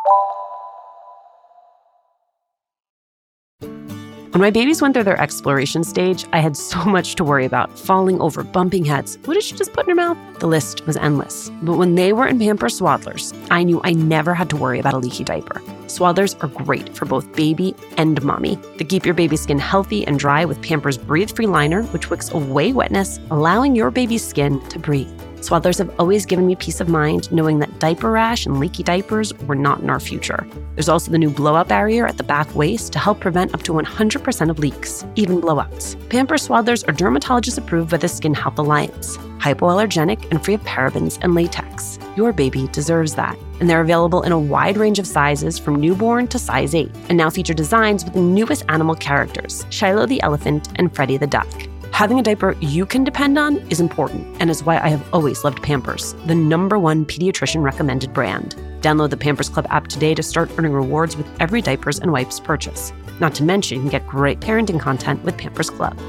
When my babies went through their exploration stage, I had so much to worry about. Falling over, bumping heads. What did she just put in her mouth? The list was endless. But when they were in Pampers Swaddlers, I knew I never had to worry about a leaky diaper. Swaddlers are great for both baby and mommy. They keep your baby's skin healthy and dry with Pampers Breathe-Free Liner, which wicks away wetness, allowing your baby's skin to breathe. Swaddlers have always given me peace of mind knowing that diaper rash and leaky diapers were not in our future. There's also the new blowout barrier at the back waist to help prevent up to 100% of leaks, even blowouts. Pampers Swaddlers are dermatologist approved by the Skin Health Alliance, hypoallergenic and free of parabens and latex. Your baby deserves that. And they're available in a wide range of sizes from newborn to size 8, and now feature designs with the newest animal characters, Shiloh the elephant and Freddie the duck. Having a diaper you can depend on is important and is why I have always loved Pampers, the #1 pediatrician recommended brand. Download the Pampers Club app today to start earning rewards with every diapers and wipes purchase. Not to mention, you can get great parenting content with Pampers Club.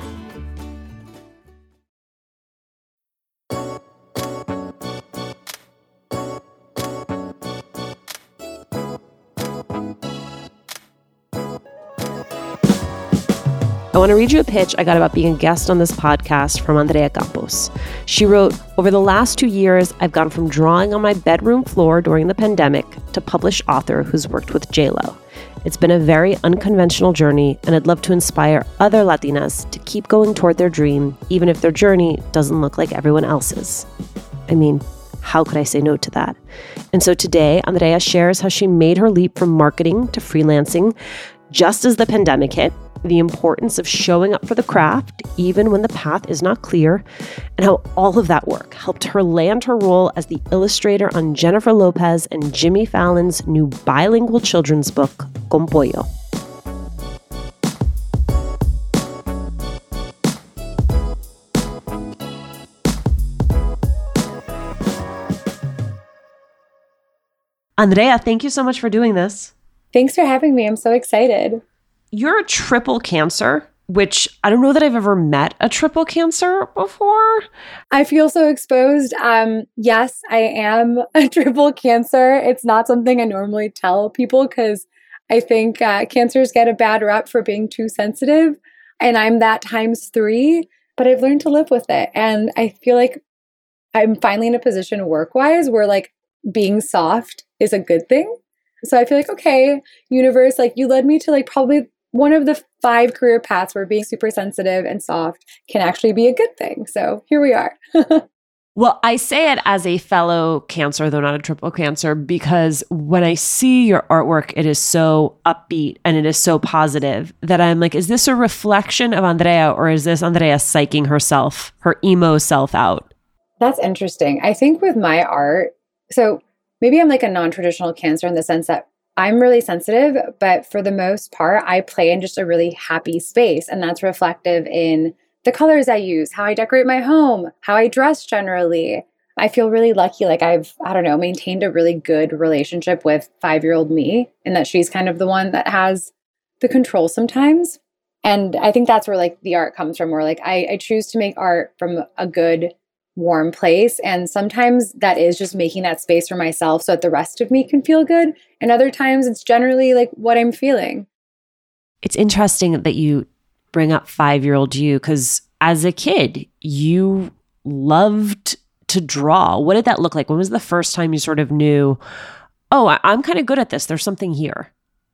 I want to read you a pitch I got about being a guest on this podcast from Andrea Campos. She wrote, "Over the last 2 years, I've gone from drawing on my bedroom floor during the pandemic to published author who's worked with J.Lo. It's been a very unconventional journey, and I'd love to inspire other Latinas to keep going toward their dream, even if their journey doesn't look like everyone else's." I mean, how could I say no to that? And so today, Andrea shares how she made her leap from marketing to freelancing just as the pandemic hit, the importance of showing up for the craft, even when the path is not clear, and how all of that work helped her land her role as the illustrator on Jennifer Lopez and Jimmy Fallon's new bilingual children's book, Con Pollo. Andrea, thank you so much for doing this. Thanks for having me. I'm so excited. You're a triple Cancer, which I don't know that I've ever met a triple Cancer before. I feel so exposed. Yes, I am a triple Cancer. It's not something I normally tell people because I think Cancers get a bad rep for being too sensitive. And I'm that ×3, but I've learned to live with it. And I feel like I'm finally in a position work-wise where like being soft is a good thing. So I feel like, okay, universe, like you led me to like probably one of the 5 career paths where being super sensitive and soft can actually be a good thing. So here we are. Well, I say it as a fellow Cancer, though not a triple Cancer, because when I see your artwork, it is so upbeat and it is so positive that I'm like, is this a reflection of Andrea or is this Andrea psyching herself, her emo self out? That's interesting. I think with my art, so maybe I'm like a non-traditional Cancer in the sense that I'm really sensitive, but for the most part, I play in just a really happy space. And that's reflective in the colors I use, how I decorate my home, how I dress generally. I feel really lucky. Like I've, maintained a really good relationship with 5-year-old me and that she's kind of the one that has the control sometimes. And I think that's where like the art comes from, where like I choose to make art from a good, warm place. And sometimes that is just making that space for myself so that the rest of me can feel good. And other times it's generally like what I'm feeling. It's interesting that you bring up 5-year-old you, because as a kid, you loved to draw. What did that look like? When was the first time you sort of knew, oh, I'm kind of good at this. There's something here.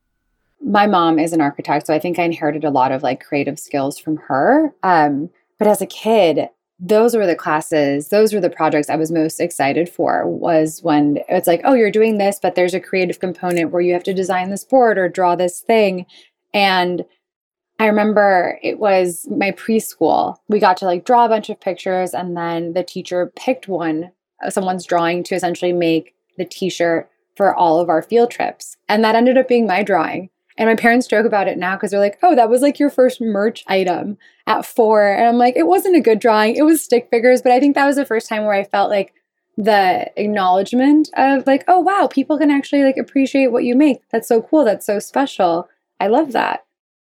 My mom is an architect, so I think I inherited a lot of like creative skills from her. But as a kid, those were the classes, those were the projects I was most excited for, was when it's like, oh, you're doing this, but there's a creative component where you have to design this board or draw this thing. And I remember it was my preschool. We got to like draw a bunch of pictures and then the teacher picked someone's drawing to essentially make the t-shirt for all of our field trips. And that ended up being my drawing. And my parents joke about it now because they're like, oh, that was like your first merch item at 4. And I'm like, it wasn't a good drawing. It was stick figures. But I think that was the first time where I felt like the acknowledgement of like, oh, wow, people can actually like appreciate what you make. That's so cool. That's so special. I love that.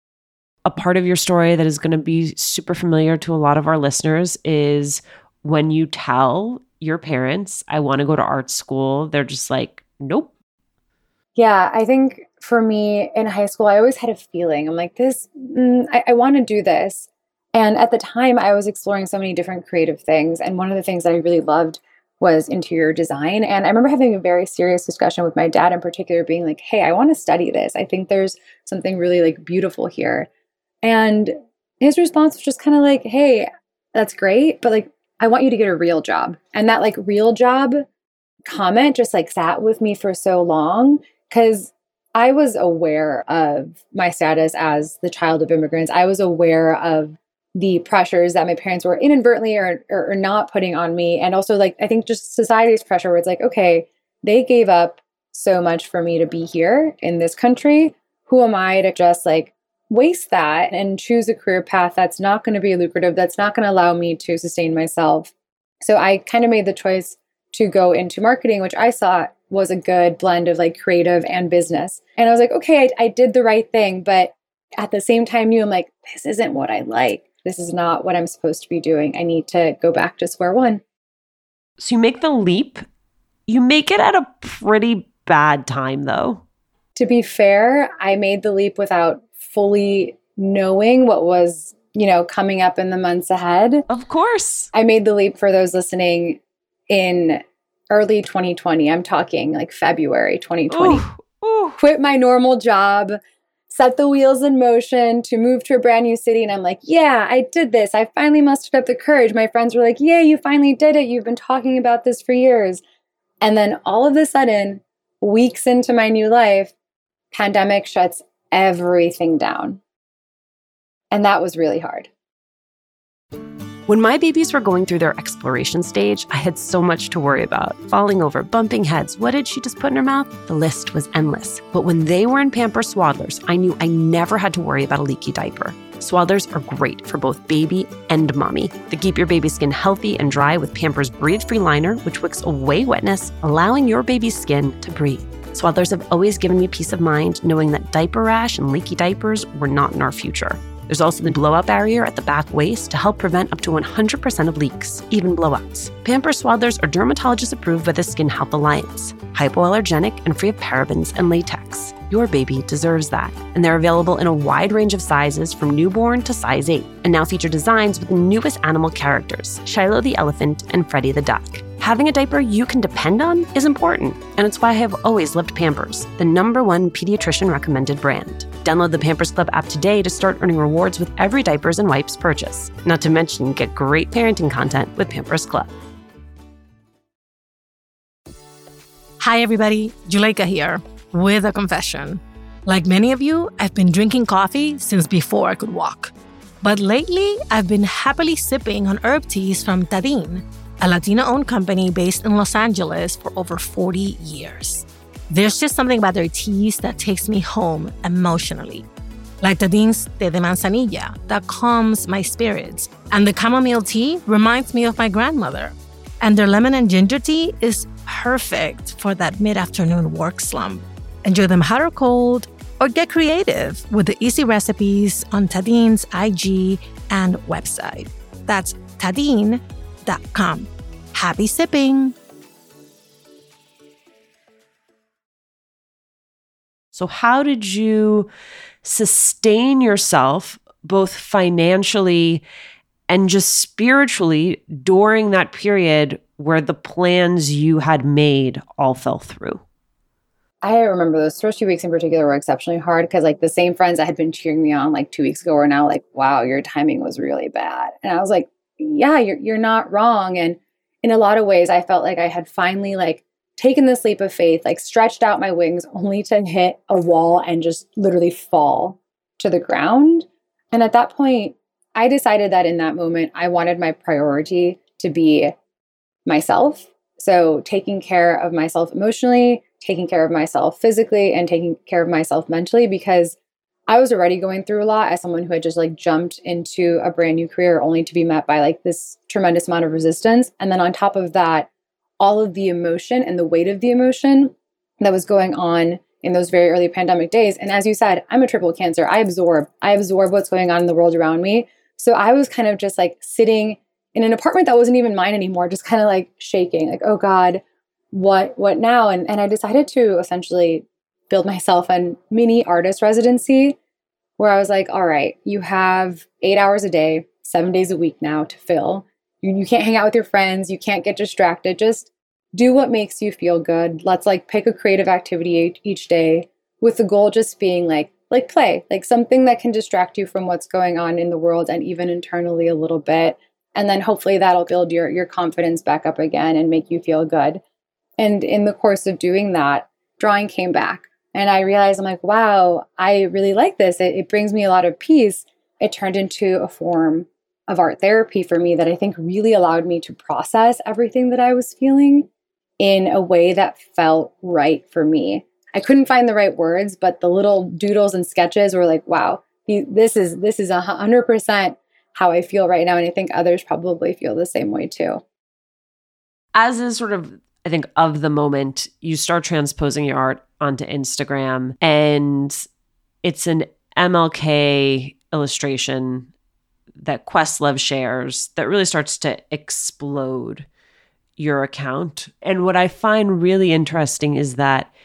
A part of your story that is going to be super familiar to a lot of our listeners is when you tell your parents, I want to go to art school, they're just like, nope. Yeah, I think for me in high school, I always had a feeling. I'm like, I want to do this. And at the time, I was exploring so many different creative things. And one of the things that I really loved was interior design. And I remember having a very serious discussion with my dad in particular, being like, hey, I want to study this. I think there's something really like beautiful here. And his response was just kind of like, hey, that's great, but like, I want you to get a real job. And that like real job comment just like sat with me for so long because I was aware of my status as the child of immigrants. I was aware of the pressures that my parents were inadvertently or not putting on me. And also like, I think just society's pressure where it's like, okay, they gave up so much for me to be here in this country. Who am I to just like waste that and choose a career path that's not going to be lucrative, that's not going to allow me to sustain myself? So I kind of made the choice to go into marketing, which I saw was a good blend of like creative and business. And I was like, okay, I did the right thing. But at the same time, I'm like, this isn't what I like. This is not what I'm supposed to be doing. I need to go back to square one. So you make the leap. You make it at a pretty bad time, though. To be fair, I made the leap without fully knowing what was, coming up in the months ahead. Of course. I made the leap, for those listening, in early 2020. I'm talking like February 2020. Ooh. Quit my normal job, set the wheels in motion to move to a brand new city. And I'm like, yeah, I did this. I finally mustered up the courage. My friends were like, yeah, you finally did it. You've been talking about this for years. And then all of a sudden, weeks into my new life, pandemic shuts everything down. And that was really hard. When my babies were going through their exploration stage, I had so much to worry about. Falling over, bumping heads. What did she just put in her mouth? The list was endless. But when they were in Pampers Swaddlers, I knew I never had to worry about a leaky diaper. Swaddlers are great for both baby and mommy. They keep your baby's skin healthy and dry with Pampers Breathe-Free Liner, which wicks away wetness, allowing your baby's skin to breathe. Swaddlers have always given me peace of mind knowing that diaper rash and leaky diapers were not in our future. There's also the blowout barrier at the back waist to help prevent up to 100% of leaks, even blowouts. Pampers Swaddlers are dermatologist approved by the Skin Health Alliance, hypoallergenic and free of parabens and latex. Your baby deserves that. And they're available in a wide range of sizes from newborn to size 8, and now feature designs with the newest animal characters, Shiloh the elephant and Freddie the duck. Having a diaper you can depend on is important, and it's why I have always loved Pampers, the #1 pediatrician recommended brand. Download the Pampers Club app today to start earning rewards with every diapers and wipes purchase. Not to mention, get great parenting content with Pampers Club. Hi everybody, Juleyka here with a confession. Like many of you, I've been drinking coffee since before I could walk. But lately, I've been happily sipping on herb teas from Tadin, a Latina-owned company based in Los Angeles for over 40 years. There's just something about their teas that takes me home emotionally. Like Tadin's Té de Manzanilla that calms my spirits, and the chamomile tea reminds me of my grandmother. And their lemon and ginger tea is perfect for that mid-afternoon work slump. Enjoy them hot or cold, or get creative with the easy recipes on Tadin's IG and website. That's Tadin.com. Happy sipping! So how did you sustain yourself both financially and just spiritually during that period where the plans you had made all fell through? I remember those first few weeks in particular were exceptionally hard because like the same friends that had been cheering me on like 2 weeks ago were now like, wow, your timing was really bad. And I was like, yeah, you're not wrong. And in a lot of ways, I felt like I had finally like taken this leap of faith, like stretched out my wings only to hit a wall and just literally fall to the ground. And at that point, I decided that in that moment, I wanted my priority to be myself. So taking care of myself emotionally, taking care of myself physically, and taking care of myself mentally, because I was already going through a lot as someone who had just like jumped into a brand new career only to be met by like this tremendous amount of resistance. And then on top of that, all of the emotion and the weight of the emotion that was going on in those very early pandemic days. And as you said, I'm a triple cancer. I absorb what's going on in the world around me. So I was kind of just like sitting in an apartment that wasn't even mine anymore, just kind of like shaking, like, oh God, what now? And I decided to essentially build myself a mini artist residency where I was like, all right, you have 8 hours a day, 7 days a week now to fill. You can't hang out with your friends. You can't get distracted. Just do what makes you feel good. Let's like pick a creative activity each day with the goal just being like play, like something that can distract you from what's going on in the world and even internally a little bit. And then hopefully that'll build your confidence back up again and make you feel good. And in the course of doing that, drawing came back. And I realized, I'm like, wow, I really like this. It brings me a lot of peace. It turned into a form of art therapy for me that I think really allowed me to process everything that I was feeling in a way that felt right for me. I couldn't find the right words, but the little doodles and sketches were like, wow, this is 100% how I feel right now. And I think others probably feel the same way too. As is sort of, I think, of the moment, you start transposing your art onto Instagram, and it's an MLK illustration that Questlove shares that really starts to explode your account. And what I find really interesting is that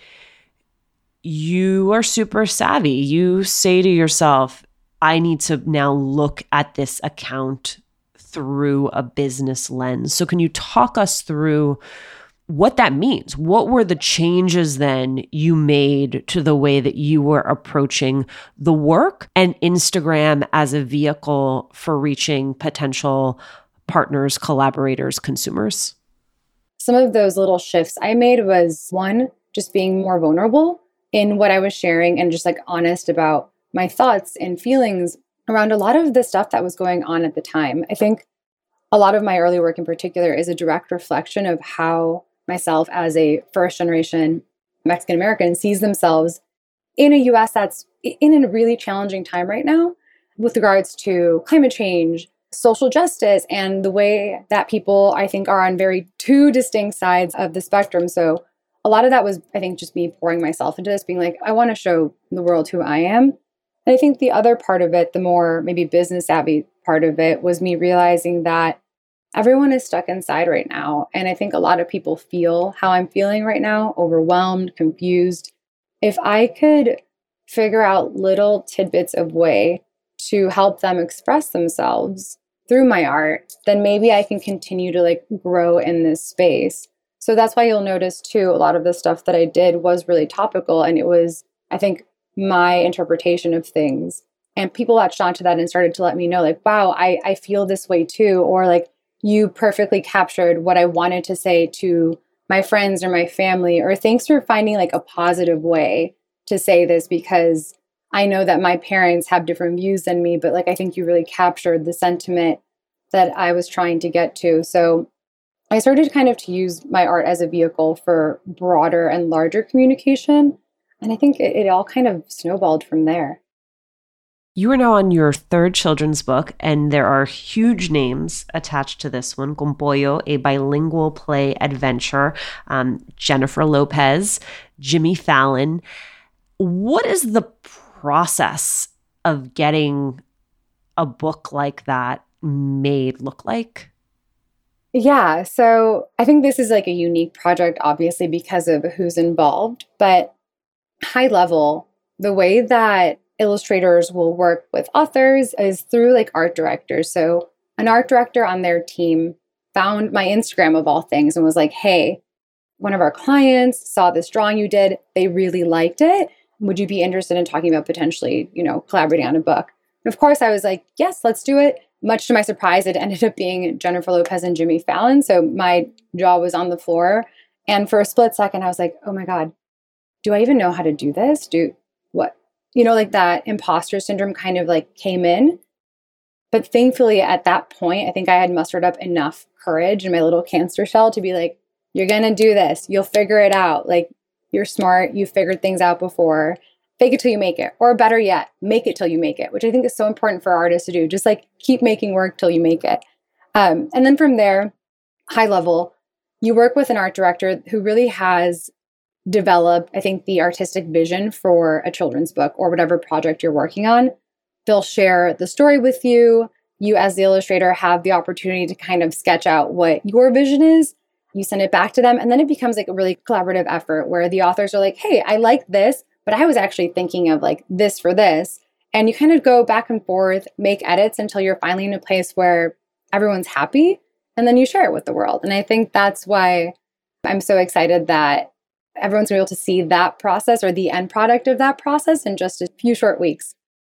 you are super savvy. You say to yourself, I need to now look at this account through a business lens. So can you talk us through what that means? What were the changes then you made to the way that you were approaching the work and Instagram as a vehicle for reaching potential partners, collaborators, consumers? Some of those little shifts I made was, one, just being more vulnerable in what I was sharing and just like honest about my thoughts and feelings around a lot of the stuff that was going on at the time. I think a lot of my early work in particular is a direct reflection of how myself as a first generation Mexican American sees themselves in a US that's in a really challenging time right now with regards to climate change, social justice, and the way that people, I think, are on very two distinct sides of the spectrum. So a lot of that was, I think, just me pouring myself into this, being like, I want to show the world who I am. And I think the other part of it, the more maybe business savvy part of it, was me realizing that everyone is stuck inside right now. And I think a lot of people feel how I'm feeling right now, overwhelmed, confused. If I could figure out little tidbits of way to help them express themselves through my art, then maybe I can continue to like grow in this space. So that's why you'll notice too, a lot of the stuff that I did was really topical. And it was, I think, my interpretation of things. And people latched onto that and started to let me know, like, wow, I feel this way too. Or like, you perfectly captured what I wanted to say to my friends or my family, or thanks for finding like a positive way to say this, because I know that my parents have different views than me, but like, I think you really captured the sentiment that I was trying to get to. So I started kind of to use my art as a vehicle for broader and larger communication. And I think it all kind of snowballed from there. You are now on your third children's book, and there are huge names attached to this one. Con Pollo, a bilingual play adventure. Jennifer Lopez, Jimmy Fallon. What is the process of getting a book like that made look like? Yeah, so I think this is like a unique project, obviously, because of who's involved. But high level, the way that illustrators will work with authors is through like art directors. So an art director on their team found my Instagram of all things and was like, hey, one of our clients saw this drawing you did. They really liked it. Would you be interested in talking about potentially, collaborating on a book? And of course, I was like, yes, let's do it. Much to my surprise, it ended up being Jennifer Lopez and Jimmy Fallon. So my jaw was on the floor. And for a split second, I was like, oh my God, do I even know how to do this? Like that imposter syndrome kind of like came in. But thankfully at that point, I think I had mustered up enough courage in my little cancer shell to be like, you're going to do this. You'll figure it out. Like, you're smart. You figured things out before. Fake it till you make it. Or better yet, make it till you make it, which I think is so important for artists to do. Just like keep making work till you make it. And then from there, high level, you work with an art director who really has developed, I think, the artistic vision for a children's book or whatever project you're working on. They'll share the story with you. You as the illustrator have the opportunity to kind of sketch out what your vision is. You send it back to them, and then it becomes like a really collaborative effort where the authors are like, hey, I like this. but I was actually thinking of like this for this. And you kind of go back and forth, make edits until you're finally in a place where everyone's happy, and then you share it with the world. And I think that's why I'm so excited that everyone's able to see that process or the end product of that process in just a few short weeks.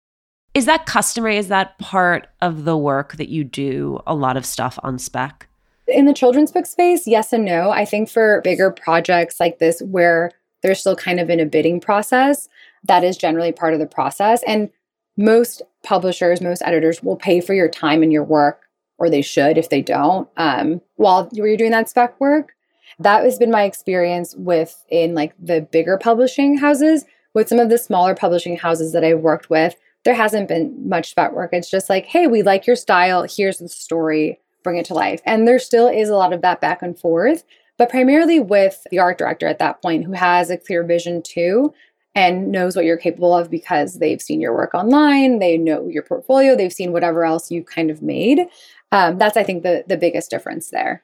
Is that customary? Is that part of the work that you do, a lot of stuff on spec? In the children's book space, yes and no. I think for bigger projects like this, where they're still kind of in a bidding process, that is generally part of the process. And most publishers, most editors will pay for your time and your work, or they should if they don't, while you're doing that spec work. That has been my experience in like the bigger publishing houses. With some of the smaller publishing houses that I've worked with, there hasn't been much spec work. It's just like, hey, we like your style. Here's the story. Bring it to life. And there still is a lot of that back and forth, but primarily with the art director at that point, who has a clear vision too and knows what you're capable of because they've seen your work online, they know your portfolio, they've seen whatever else you've kind of made. That's, I think, the biggest difference there.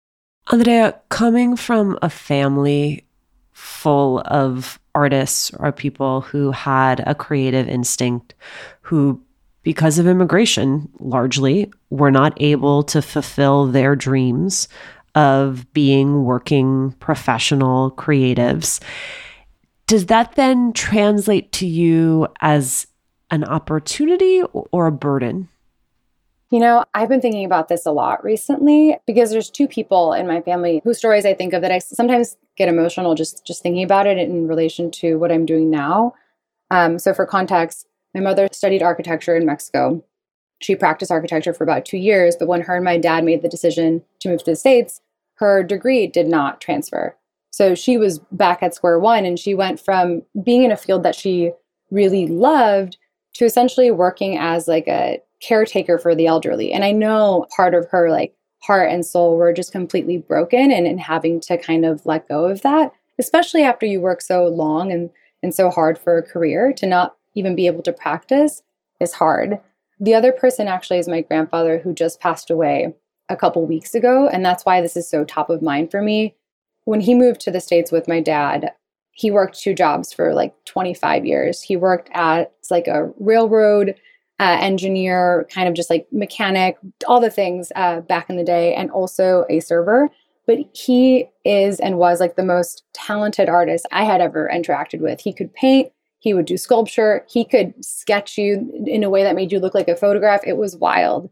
Andrea, coming from a family full of artists or people who had a creative instinct, who, because of immigration, largely were not able to fulfill their dreams of being working professional creatives, does that then translate to you as an opportunity or a burden? You know, I've been thinking about this a lot recently because there's two people in my family whose stories I think of that I sometimes get emotional just thinking about it in relation to what I'm doing now. So for context, my mother studied architecture in Mexico. She practiced architecture for about 2 years, but when her and my dad made the decision to move to the States, her degree did not transfer. So she was back at square one, and she went from being in a field that she really loved to essentially working as like a caretaker for the elderly. And I know part of her like heart and soul were just completely broken and having to kind of let go of that, especially after you work so long and so hard for a career. To not even be able to practice is hard. The other person actually is my grandfather, who just passed away a couple weeks ago. And that's why this is so top of mind for me. When he moved to the States with my dad, he worked 2 jobs for like 25 years. He worked as like a railroad engineer, kind of just like mechanic, all the things back in the day, and also a server. But he is and was like the most talented artist I had ever interacted with. He could paint, he would do sculpture, he could sketch you in a way that made you look like a photograph. It was wild.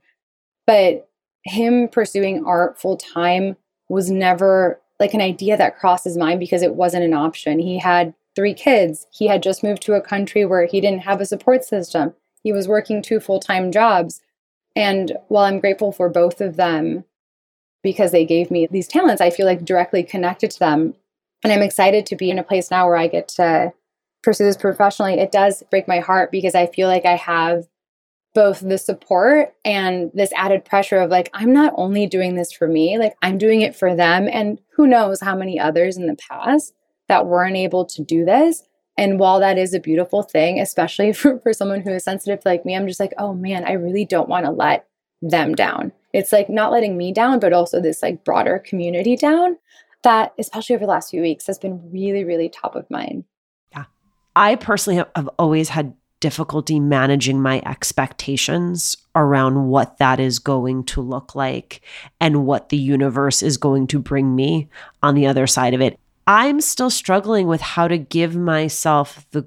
But him pursuing art full time was never like an idea that crossed his mind because it wasn't an option. He had 3 kids. He had just moved to a country where he didn't have a support system. He was working 2 full-time jobs. And while I'm grateful for both of them because they gave me these talents, I feel like directly connected to them. And I'm excited to be in a place now where I get to pursue this professionally. It does break my heart because I feel like I have both the support and this added pressure of like, I'm not only doing this for me, like I'm doing it for them. And who knows how many others in the past that weren't able to do this. And while that is a beautiful thing, especially for someone who is sensitive like me, I'm just like, oh man, I really don't want to let them down. It's like not letting me down, but also this like broader community down that, especially over the last few weeks, has been really, really top of mind. Yeah. I personally have always had difficulty managing my expectations around what that is going to look like and what the universe is going to bring me on the other side of it. I'm still struggling with how to give myself the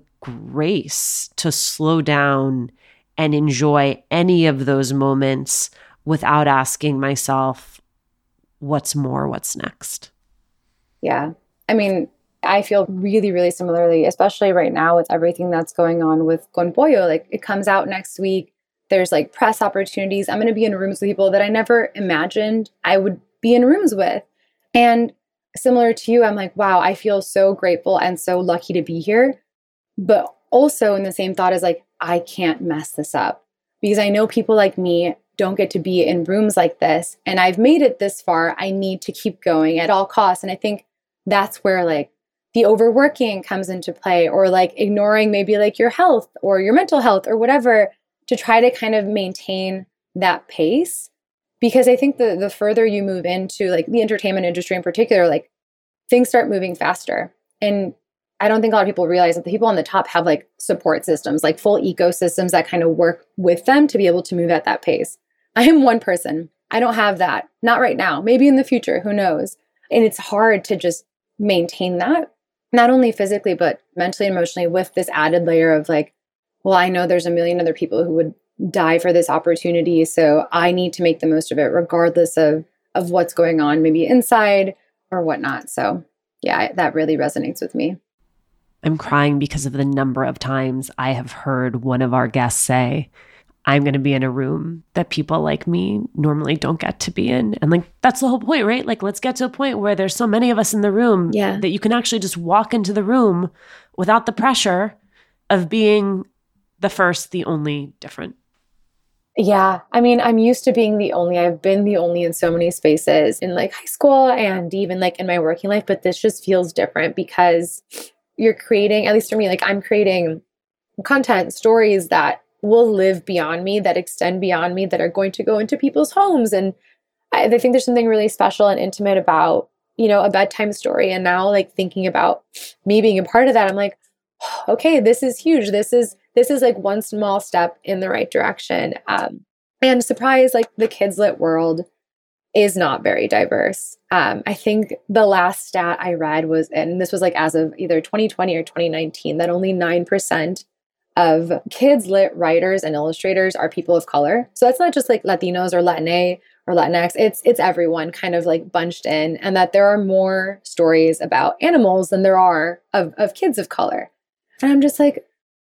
grace to slow down and enjoy any of those moments without asking myself, what's more, what's next? Yeah. I mean, I feel really, really similarly, especially right now with everything that's going on with Con Pollo. Like it comes out next week. There's like press opportunities. I'm going to be in rooms with people that I never imagined I would be in rooms with. And similar to you, I'm like, wow, I feel so grateful and so lucky to be here. But also in the same thought is like, I can't mess this up because I know people like me don't get to be in rooms like this. And I've made it this far. I need to keep going at all costs. And I think that's where like the overworking comes into play, or like ignoring maybe like your health or your mental health or whatever to try to kind of maintain that pace. Because I think the further you move into like the entertainment industry in particular, like things start moving faster. And I don't think a lot of people realize that the people on the top have like support systems, like full ecosystems that kind of work with them to be able to move at that pace. I am one person. I don't have that. Not right now. Maybe in the future, who knows? And it's hard to just maintain that, not only physically, but mentally and emotionally, with this added layer of like, well, I know there's a million other people who would die for this opportunity. So I need to make the most of it, regardless of what's going on, maybe inside or whatnot. So yeah, that really resonates with me. I'm crying because of the number of times I have heard one of our guests say, I'm going to be in a room that people like me normally don't get to be in. And like, that's the whole point, right? Like, let's get to a point where there's so many of us in the room that you can actually just walk into the room without the pressure of being the first, the only, different. Yeah. I mean, I'm used to being the only. I've been the only in so many spaces in like high school and even like in my working life, but this just feels different because you're creating, at least for me, like I'm creating content, stories that will live beyond me, that extend beyond me, that are going to go into people's homes. And I think there's something really special and intimate about, you know, a bedtime story. And now like thinking about me being a part of that, I'm like, okay, this is huge. This is like one small step in the right direction. And surprise, like the kids lit world is not very diverse. I think the last stat I read was, and this was like as of either 2020 or 2019, that only 9% of kids lit writers and illustrators are people of color. So it's not just like Latinos or Latina or Latinx, it's everyone kind of like bunched in, and that there are more stories about animals than there are of kids of color. And I'm just like,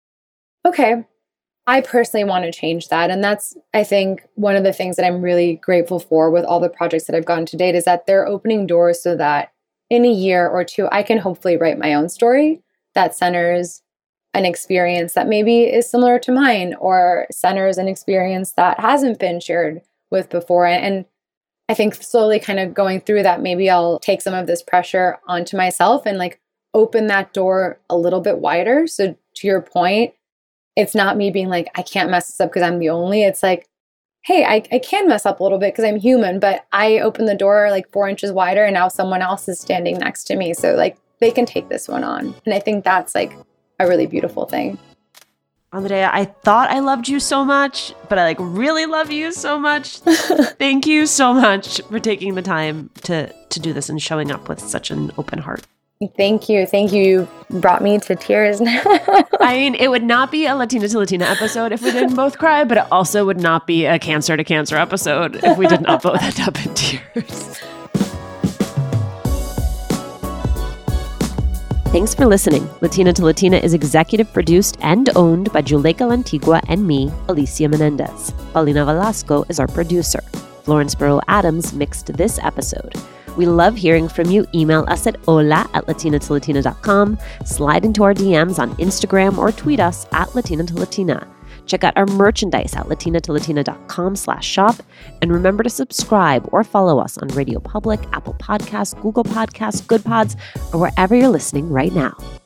okay, I personally want to change that. And that's, I think, one of the things that I'm really grateful for with all the projects that I've gone to date is that they're opening doors so that in a year or two, I can hopefully write my own story that centers an experience that maybe is similar to mine, or centers an experience that hasn't been shared with before. And I think slowly kind of going through that, maybe I'll take some of this pressure onto myself and like open that door a little bit wider. So to your point, it's not me being like, I can't mess this up because I'm the only. It's like, hey, I can mess up a little bit because I'm human, but I open the door like 4 inches wider and now someone else is standing next to me. So like they can take this one on. And I think that's like a really beautiful thing. Andrea, I thought I loved you so much, but I like really love you so much. Thank you so much for taking the time to do this and showing up with such an open heart. Thank you. Thank you. You brought me to tears now. I mean, it would not be a Latina to Latina episode if we didn't both cry, but it also would not be a Cancer to Cancer episode if we did not both end up in tears. Thanks for listening. Latina to Latina is executive produced and owned by Juleyka Lantigua and me, Alicia Menendez. Paulina Velasco is our producer. Florence Burrow Adams mixed this episode. We love hearing from you. Email us at hola@latinatolatina.com, slide into our DMs on Instagram, or tweet us at latinatolatina. Check out our merchandise at latinatolatina.com/shop. And remember to subscribe or follow us on Radio Public, Apple Podcasts, Google Podcasts, Good Pods, or wherever you're listening right now.